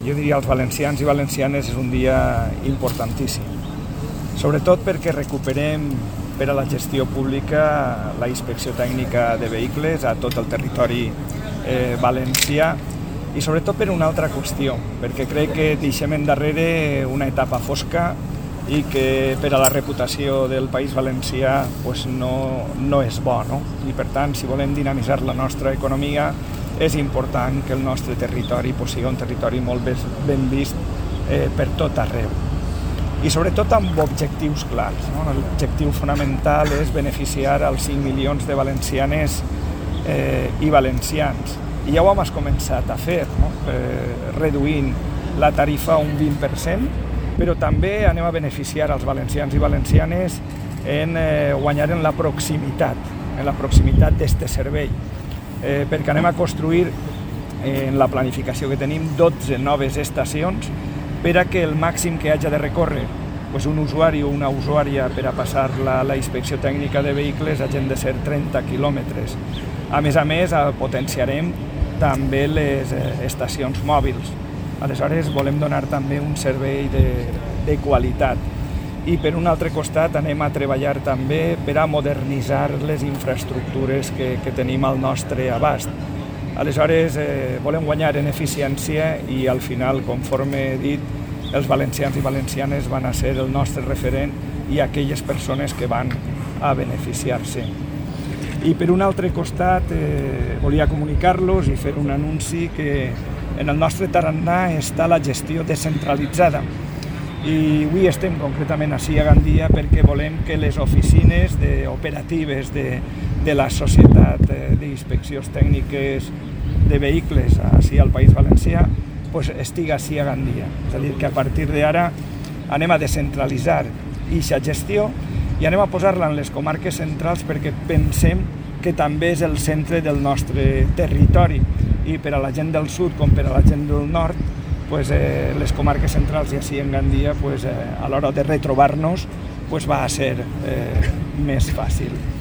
jo diria als valencians i valencianes és un dia importantíssim, sobretot perquè recuperem per a la gestió pública la inspecció tècnica de vehicles a tot el territori valencià i sobretot per una altra qüestió, perquè crec que deixem endarrere una etapa fosca i que per a la reputació del País Valencià no és bo, no? I per tant, si volem dinamitzar la nostra economia, és important que el nostre territori sigui un territori molt ben vist per tot arreu. I sobretot amb objectius clars. L'objectiu fonamental és beneficiar els 5 milions de valencianes i valencians. I ja ho hem començat a fer, reduint la tarifa un 20%, però també anem a beneficiar els valencians i valencianes en guanyar en la proximitat d'aquest servei, perquè anem a construir en la planificació que tenim 12 noves estacions per a que el màxim que hagi de recórrer un usuari o una usuària per a passar la inspecció tècnica de vehicles hagin de ser 30 quilòmetres. A més, potenciarem també les estacions mòbils. Aleshores, volem donar també un servei de qualitat. I per un altre costat anem a treballar també per a modernitzar les infraestructures que tenim al nostre abast. Aleshores, volem guanyar en eficiència i al final, conforme he dit, els valencians i valencianes van a ser el nostre referent i aquelles persones que van a beneficiar-se. I per un altre costat, volia comunicar-los i fer un anunci que en el nostre tarannà està la gestió descentralitzada. I avui estem concretament ací a Gandia perquè volem que les oficines operatives de la Societat d'Inspeccions Tècniques de Vehicles ací al País Valencià estigui ací a Gandia. És a dir, que a partir d'ara anem a descentralitzar aquesta gestió i anem a posar-la en les comarques centrals perquè pensem que també és el centre del nostre territori i per a la gent del sud com per a la gent del nord les comarques centrals i així en Gandia a l'hora de retrobar-nos va a ser més fàcil.